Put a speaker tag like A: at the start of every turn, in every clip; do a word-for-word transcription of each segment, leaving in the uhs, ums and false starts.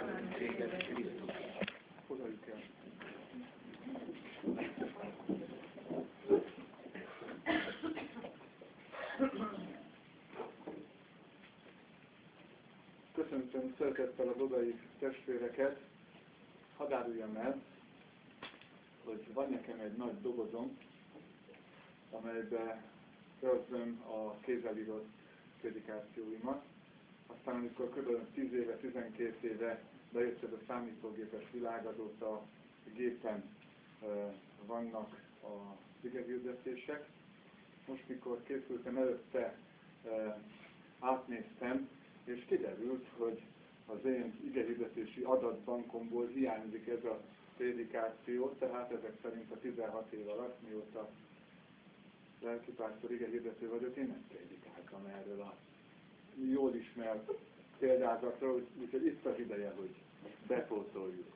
A: Odajuk el. Köszöntöm szeretettel az odai testvéreket. Hadd áruljam el, hogy van nekem egy nagy dobozom, amelybe őrzöm a kézzel írott prédikációimat. Aztán amikor kb. tíz éve, tizenkét éve bejött ez a számítógépes világ, azóta a gépen uh, vannak a igehirdetések. Most, mikor készültem előtte, uh, átnéztem, és kiderült, hogy az én igehirdetési adatbankomból hiányzik ez a prédikáció, tehát ezek szerint a tizenhat év alatt, mióta lelkipásztor igehirdető vagyok, én nem prédikáltam erről a jól ismert példázatról, úgyhogy itt az ideje, hogy bepótoljuk.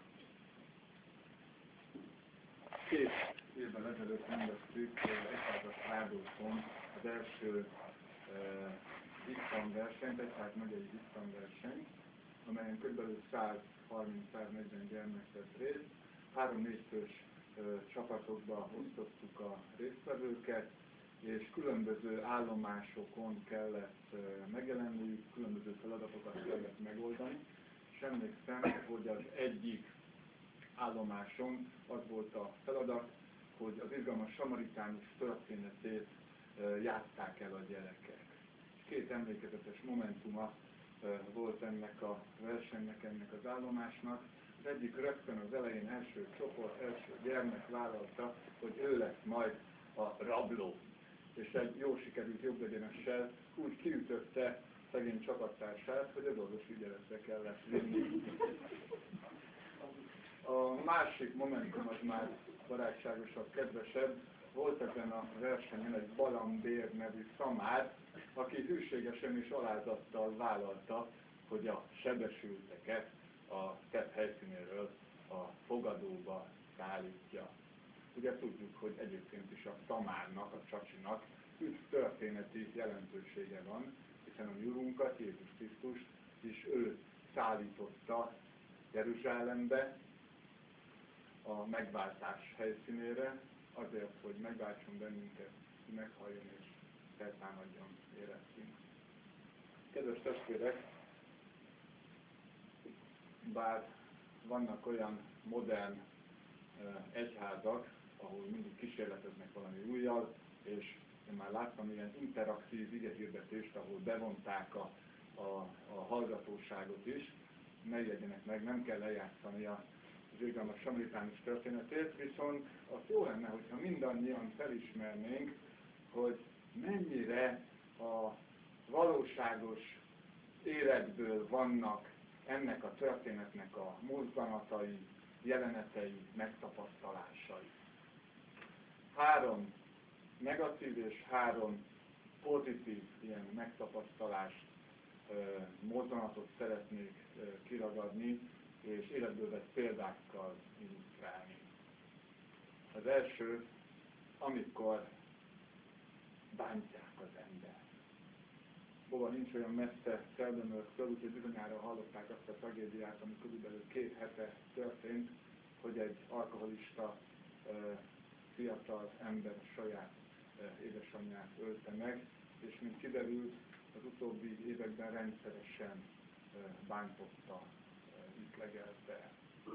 A: Két évvel ezelőtt rendeztük egyházas rádiókon az első uh, Isztán versenyt, egyház megyei Isztán versenyt, amelyen kb. százharminc-száznegyven gyermek vett részt. Három-négy fős uh, csapatokba osztottuk a résztvevőket, és különböző állomásokon kellett uh, megjelenniük, különböző feladatokat kellett megoldani. És emlékszem, hogy az egyik állomáson az volt a feladat, hogy az izgalmas samaritánus történetét uh, játsszák el a gyerekek. Két emlékezetes momentuma uh, volt ennek a versenynek, ennek az állomásnak. Az egyik rögtön az elején első csoport, első gyermek vállalta, hogy ő lesz majd a rabló. És egy jó sikerült jobblegyenessel úgy kiütötte szegény csapattársát, hogy az orvosi ügyeletre kellett vinni. A másik momentum az már barátságosabb, kedvesebb. Volt ezen a versenyen egy Balambér nevű szamár, aki hűségesen és alázattal vállalta, hogy a sebesülteket a tett helyszínéről a fogadóba szállítja. Ugye tudjuk, hogy egyébként is a szamárnak, a csacsinak üt történeti jelentősége van, hiszen a mi Urunkat, Jézus Krisztust is ő szállította Jeruzsálembe, a megváltás helyszínére, azért, hogy megváltson bennünket, meghalljon és feltámadjon életünk. Kedves testvérek, bár vannak olyan modern egyházak, ahol mindig kísérleteznek valami újjal, és én már láttam ilyen interaktív igehirdetést, ahol bevonták a, a, a hallgatóságot is, ne ijedjenek meg, nem kell lejátszani a az izgalmas samaritánus történetét, viszont az jó lenne, hogyha mindannyian felismernénk, hogy mennyire a valóságos életből vannak ennek a történetnek a mozzanatai, jelenetei, megtapasztalásai. Három negatív és három pozitív ilyen megtapasztalást, mozzanatot szeretnék kiragadni, és életből vett példákkal illusztrálni. Az első, amikor bántják az ember. Bova nincs olyan messze Szeldömölktől, úgyhogy bizonyára hallották azt a tragédiát, ami körülbelül két hete történt, hogy egy alkoholista fiatal ember saját édesanyját ölte meg, és mint kiderült, az utóbbi években rendszeresen bántotta, ütlegelte.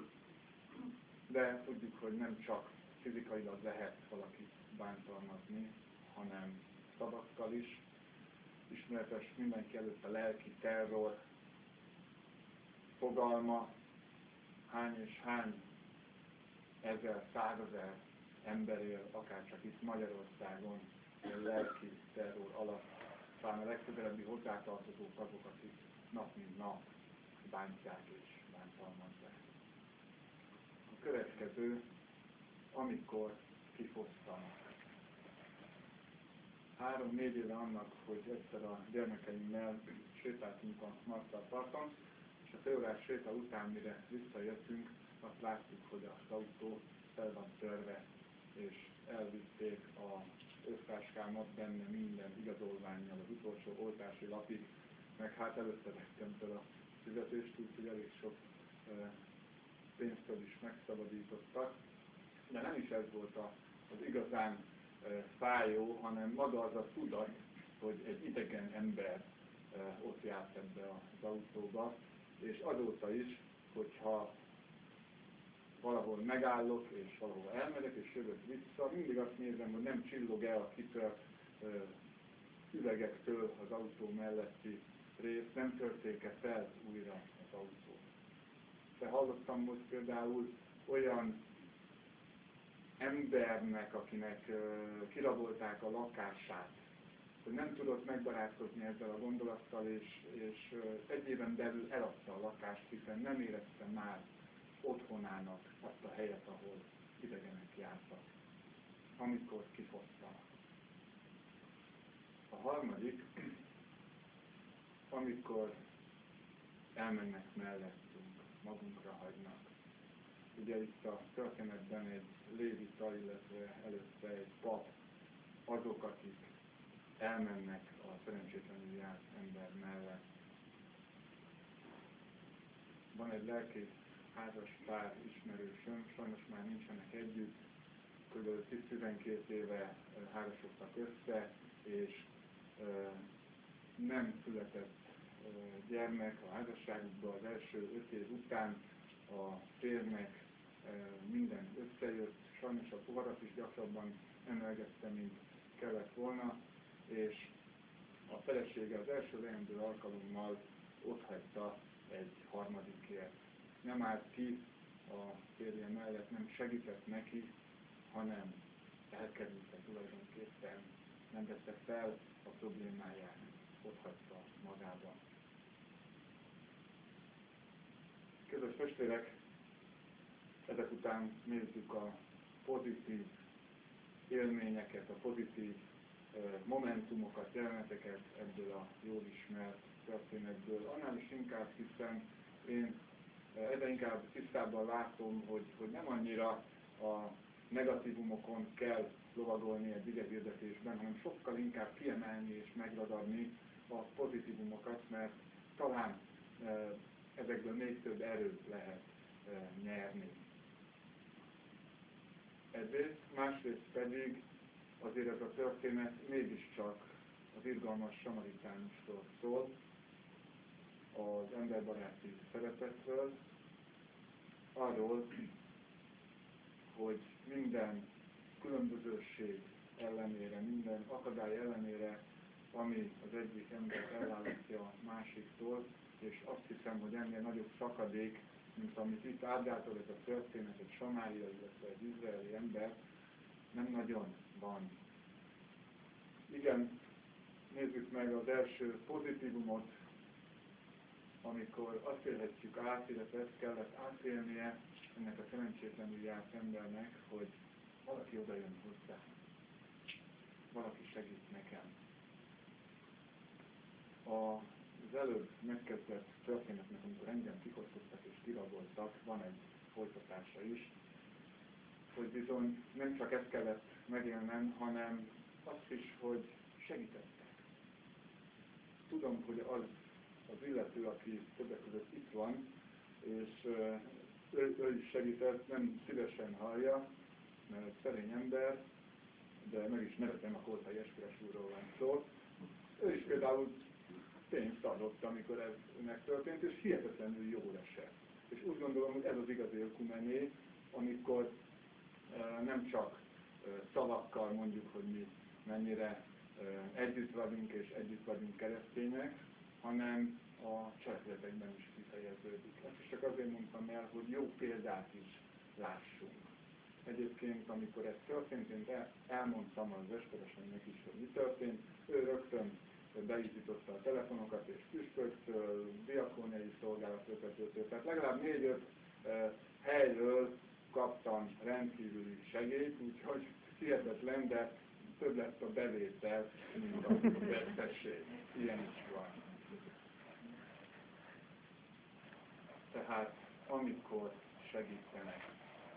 A: De tudjuk, hogy nem csak fizikailag lehet valakit bántalmazni, hanem szavakkal is. Ismeretes mindenki előtt a lelki terror fogalma, hány és hány ezer, százezer ember él, akárcsak itt Magyarországon a lelki terror alatt. Talán a legközelebbi hozzátartozók azok, akik nap mint nap bántják és bántalmazzák. A következő, amikor kifosztanak. Három-négy éve annak, hogy egyszer a gyermekeimmel sétáltunk a Marszal-parton, és a félórás séta után, mire visszajöttünk, azt láttuk, hogy az autó fel van törve, és elvitték az össztáskámat, benne minden igazolvánnyal, az utolsó oltási lapig, meg hát előtte vettem fel a fizetést, úgyhogy elég sok pénztől is megszabadítottak, de nem is ez volt az igazán fájó, hanem maga az a tudat, hogy egy idegen ember ott járt ebbe az autóba, és azóta is, hogyha valahol megállok, és valahol elmegyek, és jövök vissza, mindig azt nézem, hogy nem csillog-e a kitört üvegektől az autó melletti rész, nem törték-e fel újra az autót. De hallottam most például olyan embernek, akinek kirabolták a lakását, hogy nem tudott megbarátkozni ezzel a gondolattal, és, és egy éven belül eladta a lakást, hiszen nem érezte már otthonának azt a helyet, ahol idegenek jártak, amikor kifosztanak. A harmadik, amikor elmennek mellettünk, magunkra hagynak. Ugye itt a történetben egy lévita, illetve előtte egy pap, azok, akik elmennek a szerencsétlenül járt ember mellett. Van egy lelkész házas pár ismerősöm, sajnos már nincsenek együtt, kb. tíz-tizenkét éve házasodtak össze, és nem született gyermek a házasságukban az első öt év után, a férnek minden összejött, sajnos a poharat is gyakrabban emelgette, mint kellett volna, és a felesége az első leendő alkalommal otthagyta egy harmadikért. Nem állt ki a férje mellett, nem segített neki, hanem elkerülte tulajdonképpen, nem vette fel a problémáját, otthagyta magában. Kedves testvérek, ezek után nézzük a pozitív élményeket, a pozitív momentumokat, jeleneteket ebből a jól ismert történetből. Annál is inkább, hiszen én egyre inkább tisztában látom, hogy, hogy nem annyira a negatívumokon kell lovagolni egy igehirdetésben, hanem sokkal inkább kiemelni és megragadni a pozitívumokat, mert talán ezekből még több erőt lehet nyerni. Egyrészt, másrészt pedig azért ez a történet mégiscsak az irgalmas samaritánusról szól, az emberbaráti szeretetről, arról, hogy minden különbözőség ellenére, minden akadály ellenére, ami az egyik embert elválasztja a másiktól, és azt hiszem, hogy ennél nagyobb szakadék, mint amit itt ábrázol ez a történet, egy samária, illetve egy izraeli ember, nem nagyon van. Igen, nézzük meg az első pozitívumot, amikor azt élhetjük át, illetve ezt kellett átélnie ennek a szerencsétlenül járt embernek, hogy valaki oda jön hozzá, valaki segít nekem. Az előbb megkezdett történetnek, amikor engem kifosztottak és kiraboltak, van egy folytatása is, hogy bizony nem csak ezt kellett megélnem, hanem azt is, hogy segítettek. Tudom, hogy az az illető, aki többek között itt van, és ő, ő is segített, nem szívesen hallja, mert egy szerény ember, de meg is nevetem, a Koltai Esküres úrról van szó. Ő is például pénzt adott, amikor ez megtörtént, és hihetetlenül jól esett. És úgy gondolom, hogy ez az igazi ökumené, amikor e, nem csak e, szavakkal mondjuk, hogy mi mennyire e, együtt vagyunk és együtt vagyunk keresztények, hanem a cselekedetekben is kifejeződik. Ezt is csak azért mondtam el, hogy jó példát is lássunk. Egyébként, amikor ez történt, én elmondtam az Esküresennek is, hogy mi történt. Ő rögtön beindította a telefonokat és püspöktől, diakóniai szolgálatvezetőtől, tehát legalább négy-öt eh, helyről kaptam rendkívüli segélyt, úgyhogy hihetetlen, de több lett a bevétel, mint a vesztesség. Ilyen is van. Tehát amikor segítenek.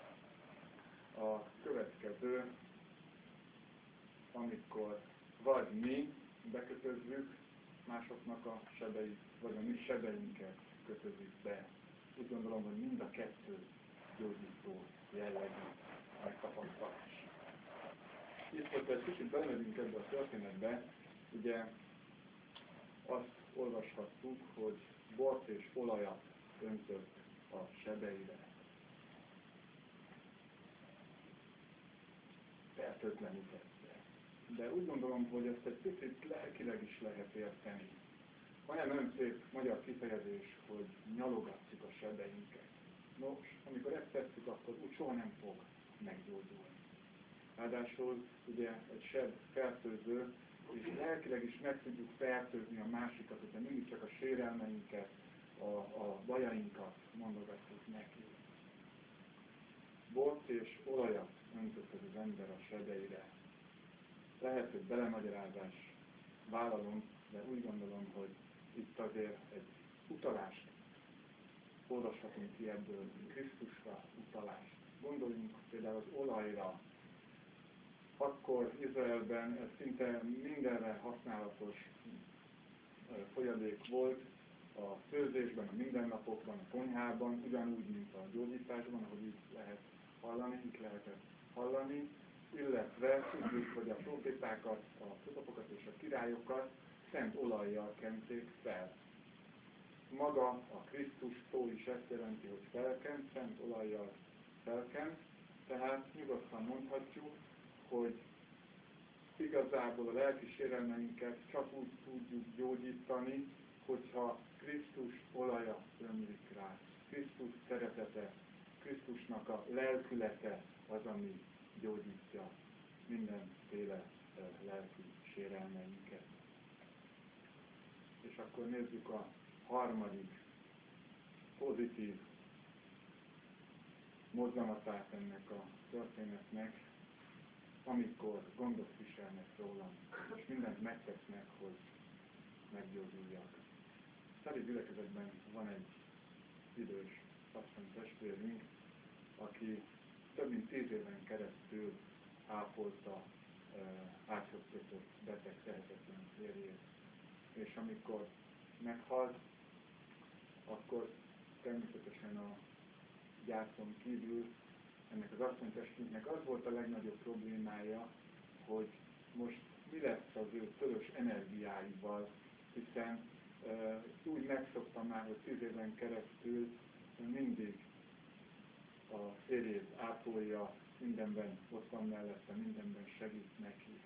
A: A következő, amikor vagy mi bekötözzük másoknak a sebeit, vagy a mi sebeinket kötözzük be úgy gondolom, hogy mind a kettő gyógyító jellegű megtapasztalás. Itt, hogyha egy kicsit belemegyünk ebbe a történetbe, ugye azt olvashattuk, hogy bort és olajat öntött a sebeire. Fertőtlenítette. De úgy gondolom, hogy ezt egy picit lelkileg is lehet érteni. Van egy nagyon szép magyar kifejezés, hogy nyalogatjuk a sebeinket. Nos, amikor ezt tesszük, akkor úgy soha nem fog meggyógyulni. Ráadásul ugye egy seb fertőző, és lelkileg is meg tudjuk fertőzni a másikat, hogyha mindig csak a sérelmeinket, a, a bajainkat mondogatjuk neki. Bort és olajat öntött ez az ember a sebeire. Lehet, hogy belemagyarázás, vállalom, de úgy gondolom, hogy itt azért egy utalást olvashatunk ki ebből, Krisztusra utalást. Gondoljunk például az olajra. Akkor Izraelben ez szinte mindenre használatos folyadék volt, a főzésben, a mindennapokban, a konyhában, ugyanúgy, mint a gyógyításban, ahogy itt lehet hallani, itt lehetett hallani, illetve tudjuk, hogy a profétákat, a prorokokat és a királyokat szent olajjal kenték fel. Maga a Krisztus szó is ezt jelenti, hogy felkent, szent olajjal felkent, tehát nyugodtan mondhatjuk, hogy igazából a lelki sérelmeinket csak úgy tudjuk gyógyítani, hogyha Krisztus olaja ömlik rá. Krisztus szeretete, Krisztusnak a lelkülete az, ami gyógyítja mindenféle lelki sérelmeinket. És akkor nézzük a harmadik pozitív mozzanatát ennek a történetnek, amikor gondot viselnek rólam, és mindent megtesznek, hogy meggyógyuljak. Szeri gyülekezetben van egy idős asszony testvérünk, aki több mint tíz éven keresztül ápolta e, ágyhoz kötött beteg, tehetetlen férjét. És amikor meghalt, akkor természetesen a gyászon kívül ennek az asszonytestünknek az volt a legnagyobb problémája, hogy most mi lesz az ő törös energiáival, hiszen e, úgy megszoktam már, hogy tíz éven keresztül mindig a férjét ápolja, mindenben ott van mellette, mindenben segít neki.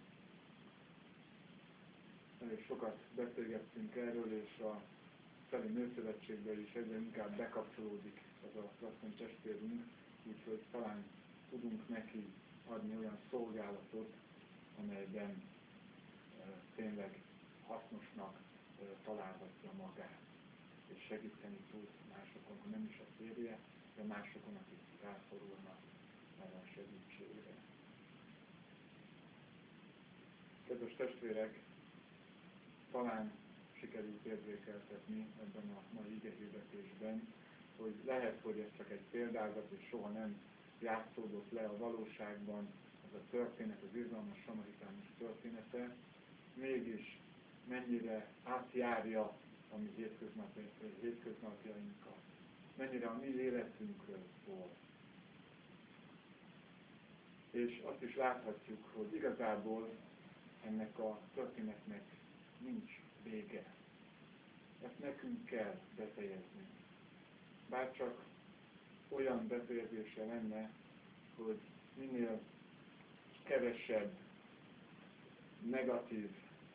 A: Elég sokat beszélgettünk erről, és a Szeli Nőszövetségben is egyre inkább bekapcsolódik ez az asszony testvérünk, úgyhogy talán tudunk neki adni olyan szolgálatot, amelyben e, tényleg hasznosnak e, találhatja magát, és segíteni tud másokon, ha nem is a férje, de másokon, akik rászorulnak erre a segítségre. Kedves testvérek, talán sikerült érzékeltetni ebben a mai igehirdetésben, hogy lehet, hogy ez csak egy példázat, és soha nem játszódott le a valóságban ez a történet, az izgalmas samaritánus története, mégis mennyire átjárja a mi hétköznapjainkat, mennyire a mi életünkről szól. És azt is láthatjuk, hogy igazából ennek a történetnek nincs vége. Ezt nekünk kell befejezni. Bárcsak olyan befejezése lenne, hogy minél kevesebb negatív,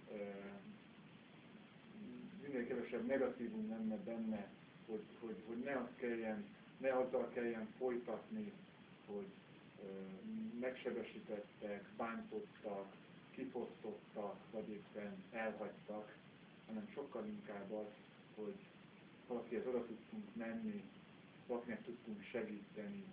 A: minél kevesebb negatívum lenne benne, hogy, hogy, hogy ne, azt kelljen, ne azzal kelljen folytatni, hogy megsebesítettek, bántottak, kifosztottak, vagy éppen elhagytak, hanem sokkal inkább az, hogy valakihez oda tudtunk menni, valakinek tudtunk segíteni,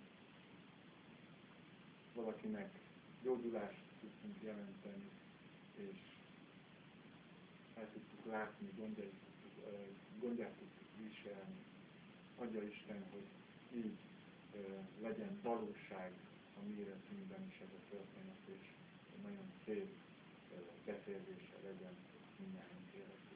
A: valakinek gyógyulást tudtunk jelenteni, és el tudtuk látni, gondjait tudtuk, gondját tudtuk viselni. Adja Isten, hogy így legyen valóság a mi életünkben is ez a történet, és nagyon szép befejezése legyen mindjárt életünk.